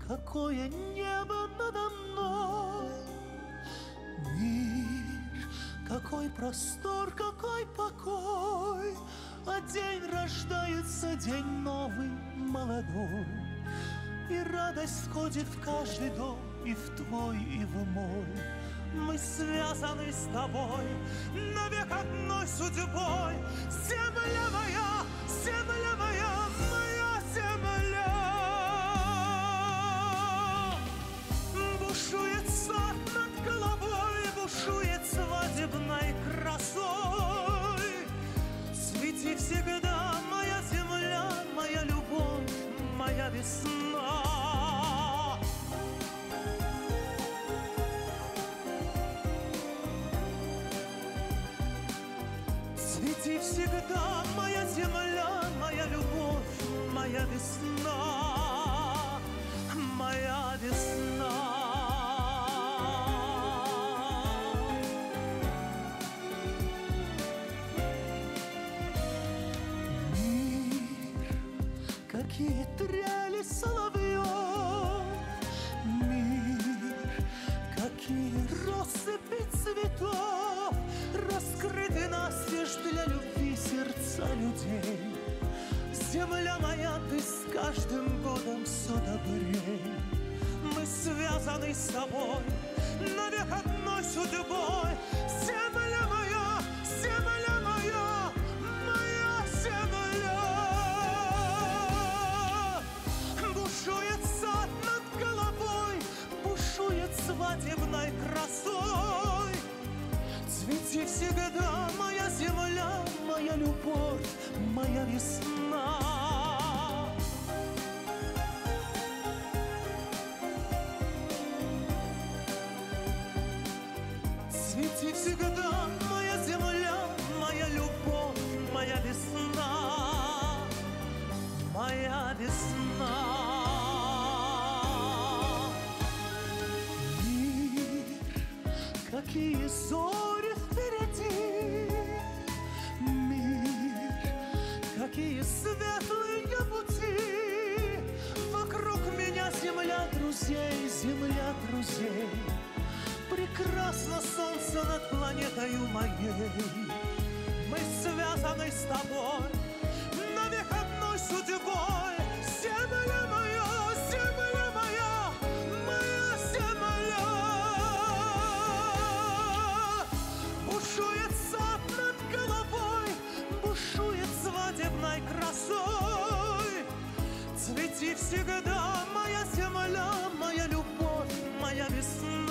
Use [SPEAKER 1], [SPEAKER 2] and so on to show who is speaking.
[SPEAKER 1] какое небо надо мной. Мир, какой простор, какой покой, а день рождается, день новый, молодой. И радость входит в каждый дом, и в твой, и в мой. Мы связаны с тобой навек одной судьбой. Земля моя, земля моя, моя земля. Бушует сад над головой, бушует свадебной красой. Цвети всегда, моя земля, моя любовь, моя весна. Цвети всегда, моя земля, моя любовь, моя весна, моя весна. Мир, какие трели соловьев, мир, какие россыпи цветов раскрыты настежь для любви сердца людей. Земля моя, ты с каждым годом все добрей. Мы связаны с тобой навек одной судьбой. Земля моя, земля моя, моя земля. Бушует сад над головой, бушует свадебной красой. Цвети всегда, моя земля, моя любовь, моя весна. Цвети всегда, моя земля, моя любовь, моя весна, моя весна. Мир, какие зори впереди, мир, какие светлые пути. Вокруг меня земля друзей, земля друзей. Прекрасно солнце над планетою моей. Мы связаны с тобой навек одной судьбой. Земля моя, земля моя, моя земля. Бушует сад над головой, бушует свадебной красой. Цвети всегда, моя земля, моя любовь, моя весна.